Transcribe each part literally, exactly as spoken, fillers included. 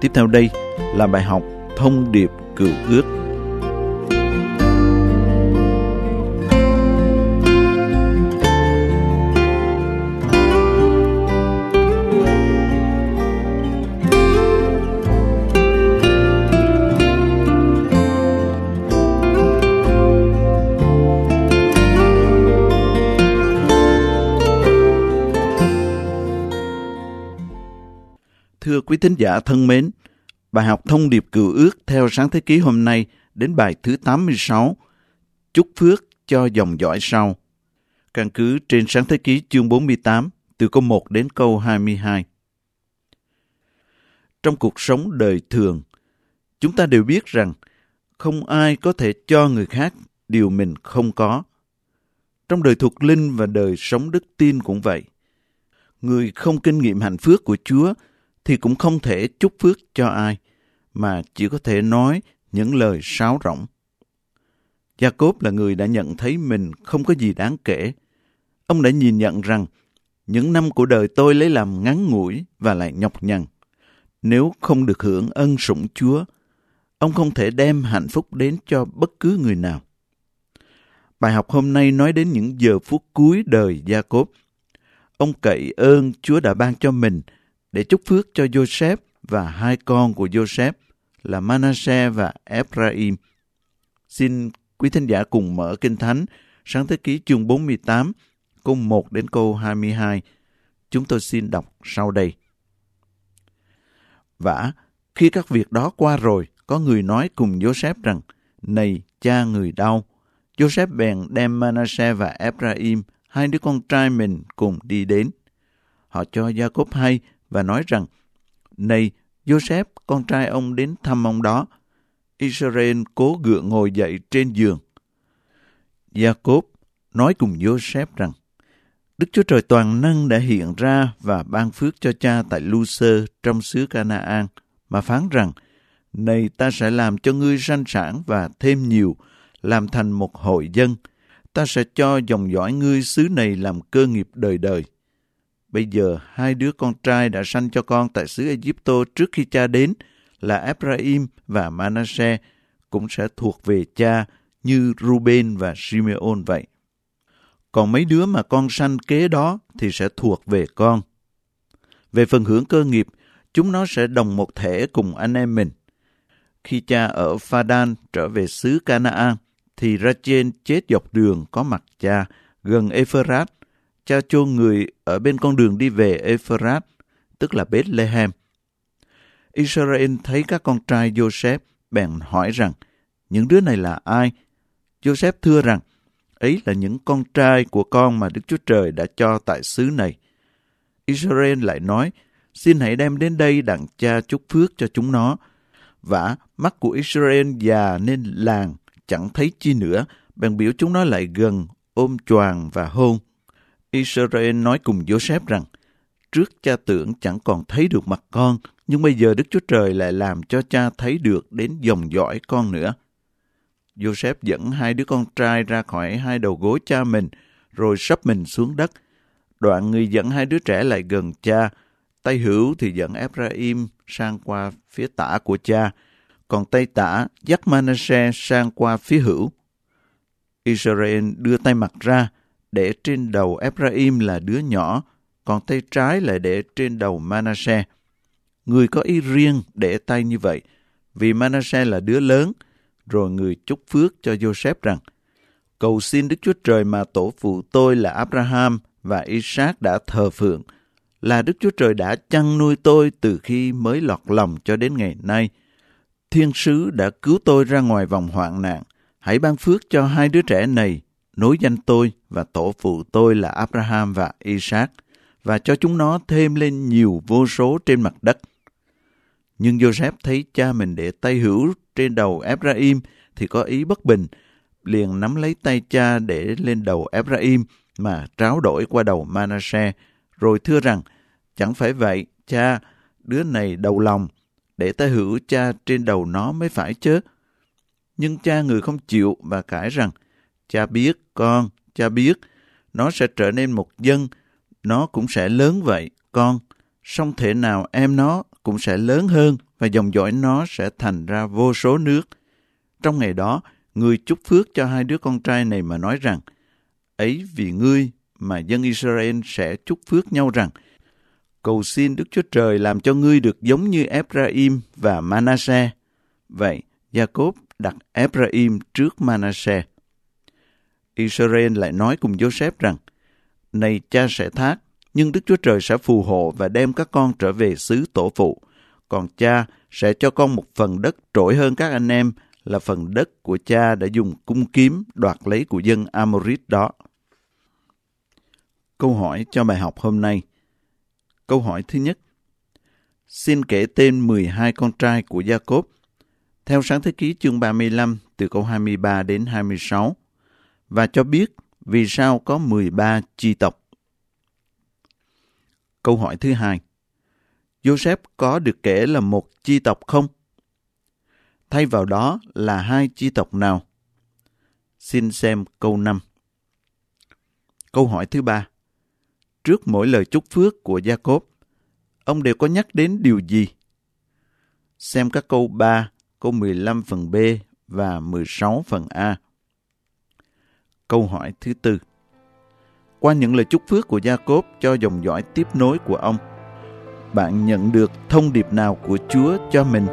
Tiếp theo đây là bài học Thông điệp Cựu Ước. Thưa quý thính giả thân mến, bài học Thông điệp Cựu Ước theo Sáng Thế Ký hôm nay đến bài thứ tám mươi sáu, chúc phước cho dòng dõi sau. Căn cứ trên Sáng Thế Ký chương bốn mươi tám, từ câu một đến câu hai mươi hai. Trong cuộc sống đời thường, chúng ta đều biết rằng không ai có thể cho người khác điều mình không có. Trong đời thuộc linh và đời sống đức tin cũng vậy. Người không kinh nghiệm hạnh phước của Chúa thì cũng không thể chúc phước cho ai, mà chỉ có thể nói những lời sáo rỗng. Gia-cốp là người đã nhận thấy mình không có gì đáng kể. Ông đã nhìn nhận rằng những năm của đời tôi lấy làm ngắn ngủi và lại nhọc nhằn. Nếu không được hưởng ân sủng Chúa, ông không thể đem hạnh phúc đến cho bất cứ người nào. Bài học hôm nay nói đến những giờ phút cuối đời Gia-cốp. Ông cậy ơn Chúa đã ban cho mình để chúc phước cho Joseph và hai con của Joseph là Manasseh và Ephraim. Xin quý thính giả cùng mở Kinh Thánh, Sáng Thế Ký chương bốn mươi tám, câu một đến câu hai mươi hai. Chúng tôi xin đọc sau đây. Vả, khi các việc đó qua rồi, có người nói cùng Joseph rằng, này cha người đau. Joseph bèn đem Manasseh và Ephraim, hai đứa con trai mình cùng đi đến. Họ cho Gia-cốp hay và nói rằng, này, Joseph, con trai ông đến thăm ông đó. Israel cố gượng ngồi dậy trên giường. Gia-cốp nói cùng Joseph rằng, Đức Chúa Trời toàn năng đã hiện ra và ban phước cho cha tại Lu-sơ trong xứ Ca-na-an, mà phán rằng, này ta sẽ làm cho ngươi sanh sản và thêm nhiều, làm thành một hội dân. Ta sẽ cho dòng dõi ngươi xứ này làm cơ nghiệp đời đời. Bây giờ hai đứa con trai đã sanh cho con tại xứ Ai-cập trước khi cha đến là Ephraim và Manasseh cũng sẽ thuộc về cha như Ruben và Simeon vậy. Còn mấy đứa mà con sanh kế đó thì sẽ thuộc về con. Về phần hưởng cơ nghiệp, chúng nó sẽ đồng một thể cùng anh em mình. Khi cha ở Pha-đan trở về xứ Ca-na-an, thì Ra-chên chết dọc đường có mặt cha gần Ê-phơ-rát. Cha chôn người ở bên con đường đi về Ê-phơ-rát, tức là Bết-lê-hem. Israel thấy các con trai Joseph, bèn hỏi rằng, những đứa này là ai? Joseph thưa rằng, ấy là những con trai của con mà Đức Chúa Trời đã cho tại xứ này. Israel lại nói, xin hãy đem đến đây đặng cha chúc phước cho chúng nó. Vả, mắt của Israel già nên làng, chẳng thấy chi nữa, bèn biểu chúng nó lại gần, ôm choàng và hôn. Israel nói cùng Joseph rằng, trước cha tưởng chẳng còn thấy được mặt con, nhưng bây giờ Đức Chúa Trời lại làm cho cha thấy được đến dòng dõi con nữa. Joseph dẫn hai đứa con trai ra khỏi hai đầu gối cha mình, rồi sấp mình xuống đất. Đoạn người dẫn hai đứa trẻ lại gần cha, tay hữu thì dẫn Ephraim sang qua phía tả của cha, còn tay tả dắt Manasseh sang qua phía hữu. Israel đưa tay mặt ra, để trên đầu Ephraim là đứa nhỏ, còn tay trái lại để trên đầu Manasseh. Người có ý riêng để tay như vậy, vì Manasseh là đứa lớn. Rồi người chúc phước cho Joseph rằng, cầu xin Đức Chúa Trời mà tổ phụ tôi là Abraham và Isaac đã thờ phượng, là Đức Chúa Trời đã chăn nuôi tôi từ khi mới lọt lòng cho đến ngày nay. Thiên sứ đã cứu tôi ra ngoài vòng hoạn nạn. Hãy ban phước cho hai đứa trẻ này, nối danh tôi và tổ phụ tôi là Abraham và Isaac, và cho chúng nó thêm lên nhiều vô số trên mặt đất. Nhưng Joseph thấy cha mình để tay hữu trên đầu Ephraim thì có ý bất bình, liền nắm lấy tay cha để lên đầu Ephraim mà tráo đổi qua đầu Manasseh, rồi thưa rằng, chẳng phải vậy, cha, đứa này đầu lòng, để tay hữu cha trên đầu nó mới phải chớ. Nhưng cha người không chịu và cãi rằng, cha biết con, cha biết, nó sẽ trở nên một dân, nó cũng sẽ lớn vậy, con, song thể nào em nó cũng sẽ lớn hơn và dòng dõi nó sẽ thành ra vô số nước. Trong ngày đó, người chúc phước cho hai đứa con trai này mà nói rằng, ấy vì ngươi mà dân Israel sẽ chúc phước nhau rằng, cầu xin Đức Chúa Trời làm cho ngươi được giống như Ephraim và Manasseh. Vậy, Gia-cốp đặt Ephraim trước Manasseh. Israel lại nói cùng Giô-xép rằng, này cha sẽ thác, nhưng Đức Chúa Trời sẽ phù hộ và đem các con trở về xứ tổ phụ. Còn cha sẽ cho con một phần đất trỗi hơn các anh em, là phần đất của cha đã dùng cung kiếm đoạt lấy của dân Amorit đó. Câu hỏi cho bài học hôm nay. Câu hỏi thứ nhất. Xin kể tên mười hai con trai của Gia-cốp. Theo Sáng Thế Ký chương ba mươi lăm từ câu hai mươi ba đến hai mươi sáu. Và cho biết vì sao có mười ba chi tộc. Câu hỏi thứ hai. Giô-xép có được kể là một chi tộc không? Thay vào đó là hai chi tộc nào? Xin xem câu năm. Câu hỏi thứ ba. Trước mỗi lời chúc phước của Gia-cốp, ông đều có nhắc đến điều gì? Xem các câu ba, câu mười lăm phần B và mười sáu phần A. Câu hỏi thứ tư. Qua những lời chúc phước của Gia-cốp cho dòng dõi tiếp nối của ông, bạn nhận được thông điệp nào của Chúa cho mình?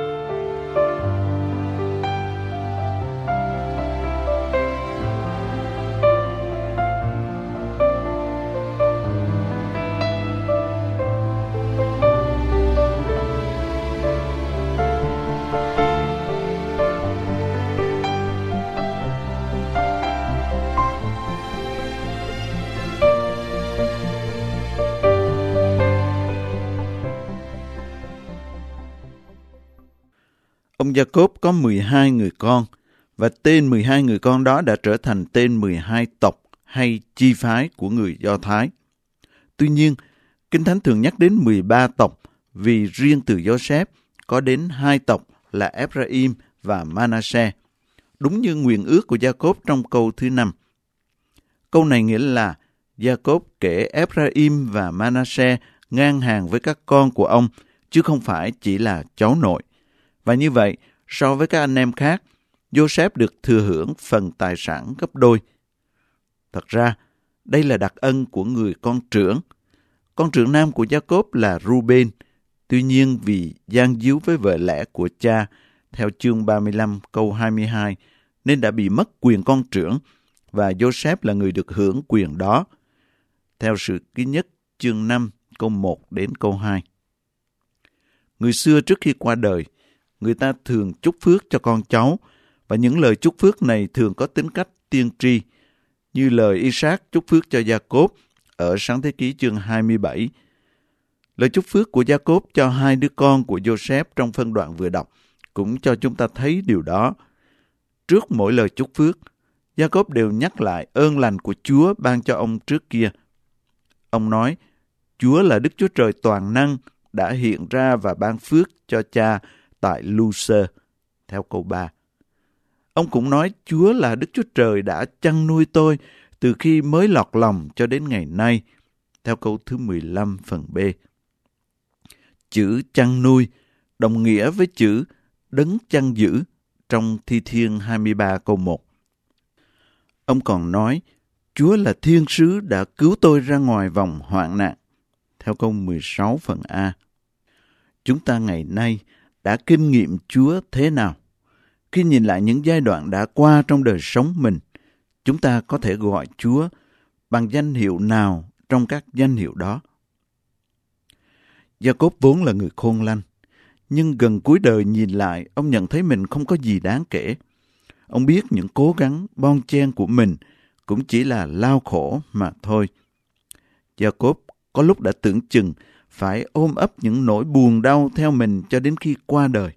Ông Gia-cốp có mười hai người con, và tên mười hai người con đó đã trở thành tên mười hai tộc hay chi phái của người Do Thái. Tuy nhiên, Kinh Thánh thường nhắc đến mười ba tộc vì riêng từ Giô-xép có đến hai tộc là Ephraim và Manasseh, đúng như nguyện ước của Gia-cốp trong câu thứ năm. Câu này nghĩa là Gia-cốp kể Ephraim và Manasseh ngang hàng với các con của ông, chứ không phải chỉ là cháu nội. Và như vậy, so với các anh em khác, Giô-xép được thừa hưởng phần tài sản gấp đôi. Thật ra, đây là đặc ân của người con trưởng. Con trưởng nam của Gia-cốp là Ruben. Tuy nhiên vì gian díu với vợ lẽ của cha, theo chương ba mươi lăm câu hai mươi hai, nên đã bị mất quyền con trưởng, và Giô-xép là người được hưởng quyền đó. Theo Sử Ký Nhất chương năm câu một đến câu hai. Người xưa trước khi qua đời, người ta thường chúc phước cho con cháu, và những lời chúc phước này thường có tính cách tiên tri, như lời Isaac chúc phước cho Gia-cốp ở Sáng Thế Ký chương hai mươi bảy. Lời chúc phước của Gia-cốp cho hai đứa con của Giô-xép trong phân đoạn vừa đọc cũng cho chúng ta thấy điều đó. Trước mỗi lời chúc phước, Gia-cốp đều nhắc lại ơn lành của Chúa ban cho ông trước kia. Ông nói, Chúa là Đức Chúa Trời toàn năng đã hiện ra và ban phước cho cha tại Lu-sơ, theo câu ba. Ông cũng nói Chúa là Đức Chúa Trời đã chăn nuôi tôi từ khi mới lọt lòng cho đến ngày nay, theo câu thứ mười lăm phần B. Chữ chăn nuôi đồng nghĩa với chữ đấng chăn giữ trong Thi Thiên hai mươi ba câu một. Ông còn nói Chúa là thiên sứ đã cứu tôi ra ngoài vòng hoạn nạn, theo câu mười sáu phần A. Chúng ta ngày nay đã kinh nghiệm Chúa thế nào? Khi nhìn lại những giai đoạn đã qua trong đời sống mình, chúng ta có thể gọi Chúa bằng danh hiệu nào trong các danh hiệu đó? Gia-cốp vốn là người khôn lanh, nhưng gần cuối đời nhìn lại, ông nhận thấy mình không có gì đáng kể. Ông biết những cố gắng bon chen của mình cũng chỉ là lao khổ mà thôi. Gia-cốp có lúc đã tưởng chừng phải ôm ấp những nỗi buồn đau theo mình cho đến khi qua đời.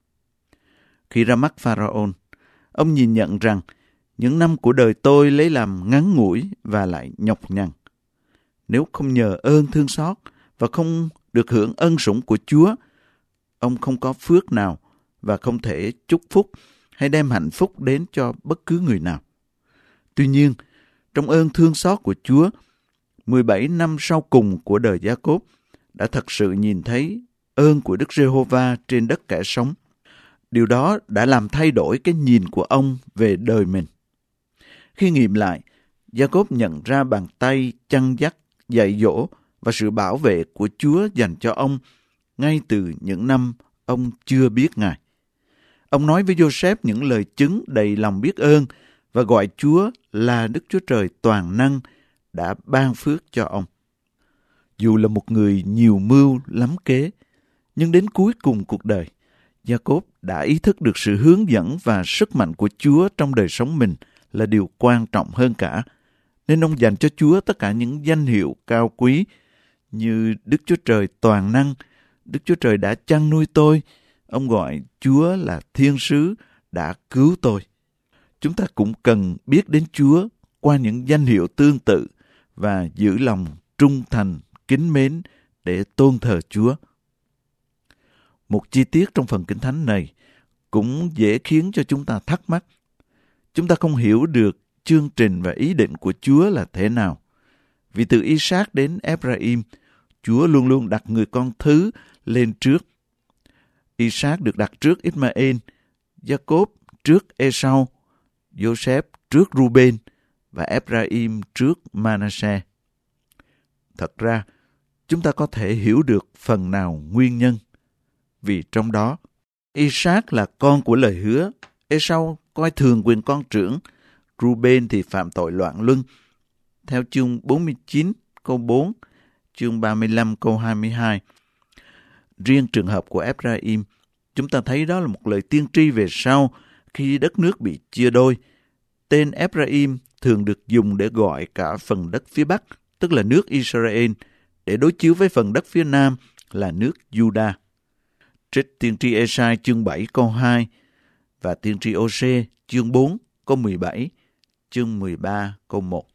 Khi ra mắt Pharaon, ông nhìn nhận rằng những năm của đời tôi lấy làm ngắn ngủi và lại nhọc nhằn. Nếu không nhờ ơn thương xót và không được hưởng ân sủng của Chúa, ông không có phước nào và không thể chúc phúc hay đem hạnh phúc đến cho bất cứ người nào. Tuy nhiên, trong ơn thương xót của Chúa, mười bảy năm sau cùng của đời Gia-cốp đã thật sự nhìn thấy ơn của Đức Giê-hô-va trên đất kẻ sống. Điều đó đã làm thay đổi cái nhìn của ông về đời mình. Khi nghiệm lại, Gia-cốp nhận ra bàn tay chăn dắt, dạy dỗ và sự bảo vệ của Chúa dành cho ông ngay từ những năm ông chưa biết Ngài. Ông nói với Giô-sép những lời chứng đầy lòng biết ơn và gọi Chúa là Đức Chúa Trời toàn năng đã ban phước cho ông. Dù là một người nhiều mưu lắm kế, nhưng đến cuối cùng cuộc đời, Gia-cốp đã ý thức được sự hướng dẫn và sức mạnh của Chúa trong đời sống mình là điều quan trọng hơn cả, nên ông dành cho Chúa tất cả những danh hiệu cao quý như Đức Chúa Trời toàn năng, Đức Chúa Trời đã chăn nuôi tôi. Ông gọi Chúa là Thiên Sứ đã cứu tôi. Chúng ta cũng cần biết đến Chúa qua những danh hiệu tương tự và giữ lòng trung thành, kính mến để tôn thờ Chúa. Một chi tiết trong phần Kinh Thánh này cũng dễ khiến cho chúng ta thắc mắc. Chúng ta không hiểu được chương trình và ý định của Chúa là thế nào. Vì từ Isaac đến Ephraim, Chúa luôn luôn đặt người con thứ lên trước. Isaac được đặt trước Ismael, Gia-cốp trước Esau, Giô-sép trước Ruben và Ephraim trước Manasseh. Thật ra, chúng ta có thể hiểu được phần nào nguyên nhân. Vì trong đó, Isaac là con của lời hứa, Esau coi thường quyền con trưởng, Ruben thì phạm tội loạn luân. Theo chương bốn mươi chín câu bốn, chương ba mươi lăm câu hai mươi hai. Riêng trường hợp của Ephraim, chúng ta thấy đó là một lời tiên tri về sau khi đất nước bị chia đôi. Tên Ephraim thường được dùng để gọi cả phần đất phía Bắc, tức là nước Israel, để đối chiếu với phần đất phía Nam là nước Juda. Trích tiên tri Ê-sai chương bảy câu hai và tiên tri Ô-sê chương bốn câu mười bảy, chương mười ba câu một.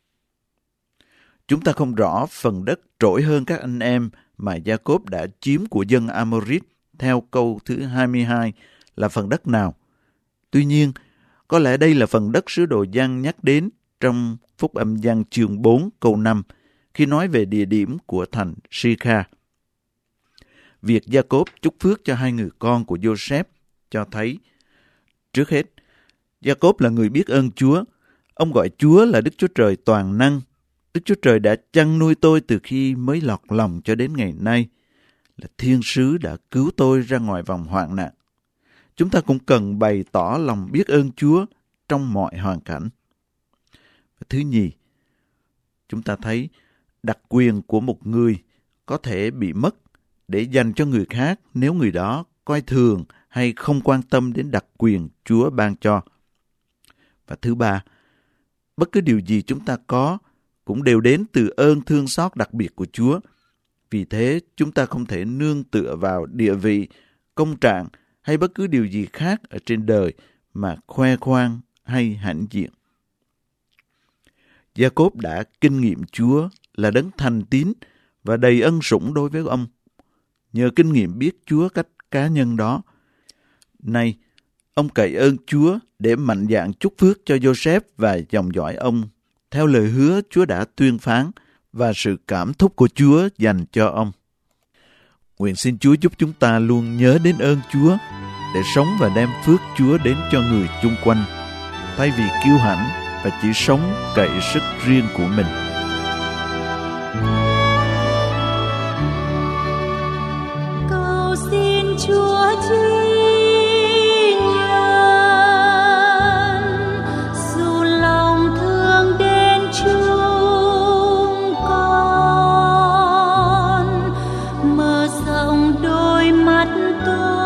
Chúng ta không rõ phần đất trỗi hơn các anh em mà Gia-cốp đã chiếm của dân Amorit theo câu thứ hai mươi hai là phần đất nào. Tuy nhiên, có lẽ đây là phần đất sứ đồ Giăng nhắc đến trong Phúc âm Giăng chương bốn câu năm khi nói về địa điểm của thành Si-kha. Việc Gia-cốp chúc phước cho hai người con của Giô-sép cho thấy, trước hết, Gia-cốp là người biết ơn Chúa. Ông gọi Chúa là Đức Chúa Trời toàn năng. Đức Chúa Trời đã chăn nuôi tôi từ khi mới lọt lòng cho đến ngày nay, là Thiên Sứ đã cứu tôi ra ngoài vòng hoạn nạn. Chúng ta cũng cần bày tỏ lòng biết ơn Chúa trong mọi hoàn cảnh. Và thứ nhì, chúng ta thấy đặc quyền của một người có thể bị mất để dành cho người khác nếu người đó coi thường hay không quan tâm đến đặc quyền Chúa ban cho. Và thứ ba, bất cứ điều gì chúng ta có cũng đều đến từ ơn thương xót đặc biệt của Chúa. Vì thế, chúng ta không thể nương tựa vào địa vị, công trạng hay bất cứ điều gì khác ở trên đời mà khoe khoang hay hãnh diện. Gia-cốp đã kinh nghiệm Chúa là đấng thành tín và đầy ân sủng đối với ông. Nhờ kinh nghiệm biết Chúa cách cá nhân đó, nay ông cậy ơn Chúa để mạnh dạn chúc phước cho Giô-sép và dòng dõi ông theo lời hứa Chúa đã tuyên phán và sự cảm thúc của Chúa dành cho ông. Nguyện xin Chúa giúp chúng ta luôn nhớ đến ơn Chúa để sống và đem phước Chúa đến cho người chung quanh, thay vì kiêu hãnh và chỉ sống cậy sức riêng của mình. Cầu xin Chúa chi nhân, dù lòng thương đến chúng con, mở rộng đôi mắt tôi.